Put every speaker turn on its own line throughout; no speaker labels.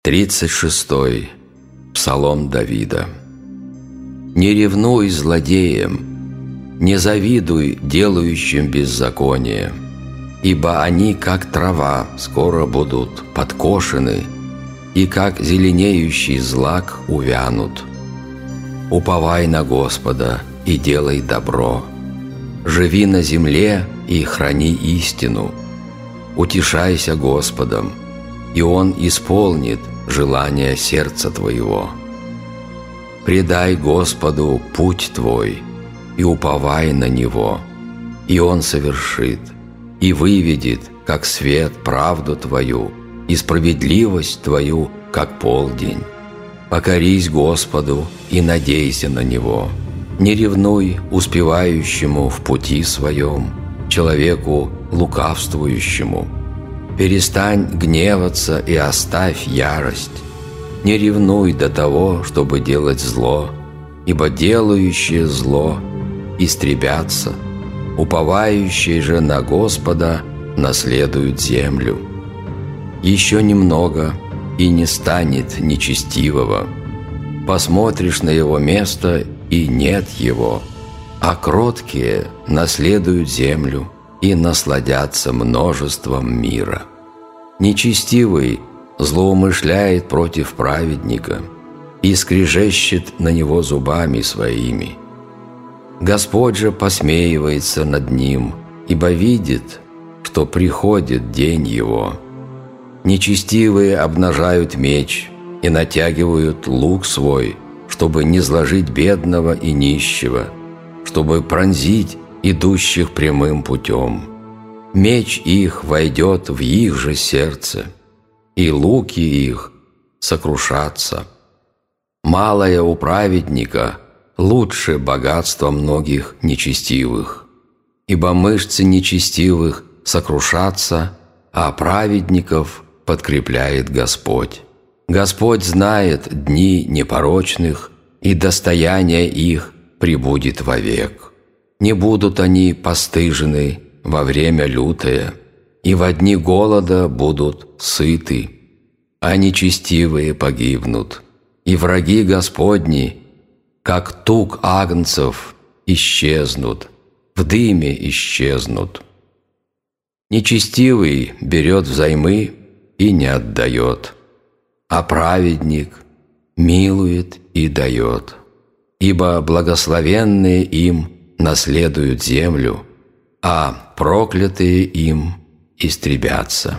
36. Псалом Давида. «Не ревнуй злодеям, не завидуй делающим беззаконие, ибо они, как трава, скоро будут подкошены, и как зеленеющий злак увянут. Уповай на Господа и делай добро, живи на земле и храни истину. Утешайся Господом, и Он исполнит желание сердца твоего. Предай Господу путь твой и уповай на Него, и Он совершит, и выведет, как свет, правду твою, и справедливость твою, как полдень. Покорись Господу и надейся на Него. Не ревнуй успевающему в пути своем, человеку лукавствующему. Перестань гневаться и оставь ярость. Не ревнуй до того, чтобы делать зло, ибо делающие зло истребятся, уповающие же на Господа наследуют землю. Еще немного, и не станет нечестивого. Посмотришь на его место, и нет его, а кроткие наследуют землю и насладятся множеством мира. Нечестивый злоумышляет против праведника и скрежещет на него зубами своими. Господь же посмеивается над ним, ибо видит, что приходит день его. Нечестивые обнажают меч и натягивают лук свой, чтобы низложить бедного и нищего, чтобы пронзить идущих прямым путем. Меч их войдет в их же сердце, и луки их сокрушатся. Малое у праведника лучше богатства многих нечестивых, ибо мышцы нечестивых сокрушатся, а праведников подкрепляет Господь. Господь знает дни непорочных, и достояние их пребудет вовек. Не будут они постыжены во время лютое, и во дни голода будут сыты, а нечестивые погибнут, и враги Господни, как тук агнцев, исчезнут, в дыме исчезнут. Нечестивый берет взаймы и не отдает, а праведник милует и дает, ибо благословенные им наследуют землю, а проклятые им истребятся.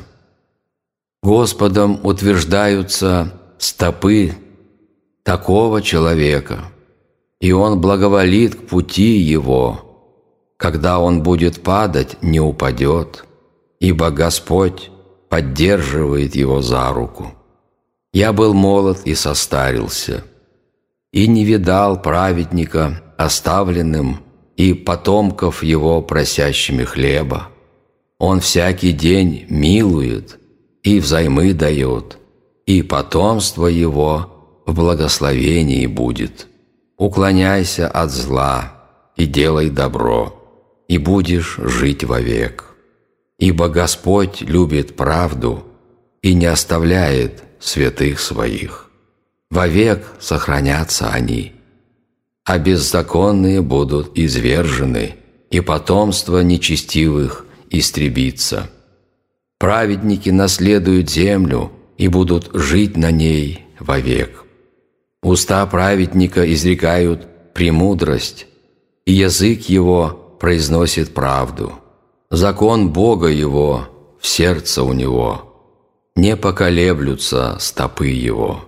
Господом утверждаются стопы такого человека, и Он благоволит к пути его. Когда он будет падать, не упадет, ибо Господь поддерживает его за руку. Я был молод и состарился, и не видал праведника оставленным и потомков его просящими хлеба. Он всякий день милует и взаймы дает, и потомство его в благословении будет. Уклоняйся от зла и делай добро, и будешь жить вовек. Ибо Господь любит правду и не оставляет святых своих. Вовек сохранятся они, а беззаконные будут извержены, и потомство нечестивых истребится. Праведники наследуют землю и будут жить на ней вовек. Уста праведника изрекают премудрость, и язык его произносит правду. Закон Бога его в сердце у него, не поколеблются стопы его.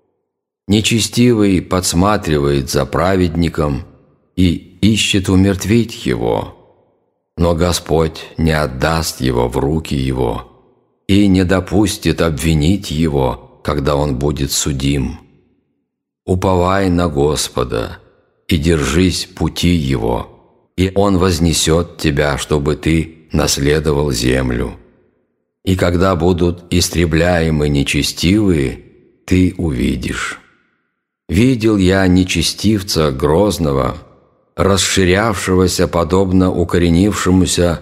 Нечестивый подсматривает за праведником и ищет умертвить его, но Господь не отдаст его в руки его и не допустит обвинить его, когда он будет судим. Уповай на Господа и держись пути Его, и Он вознесет тебя, чтобы ты наследовал землю. И когда будут истребляемы нечестивые, ты увидишь. Видел я нечестивца грозного, расширявшегося подобно укоренившемуся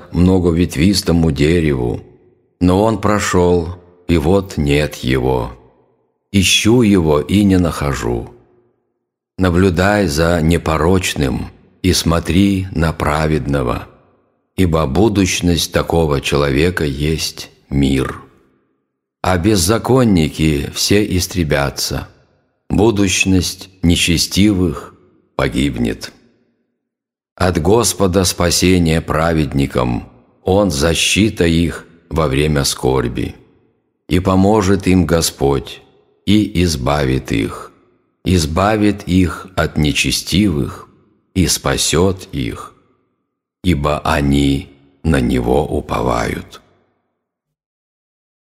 многоветвистому дереву, но он прошел, и вот нет его. ищу его и не нахожу. Наблюдай за непорочным и смотри на праведного, ибо будущность такого человека есть мир. А беззаконники все истребятся, будущность нечестивых погибнет. От Господа спасение праведникам, Он защита их во время скорби. И поможет им Господь, и избавит их от нечестивых и спасет их, ибо они на Него уповают.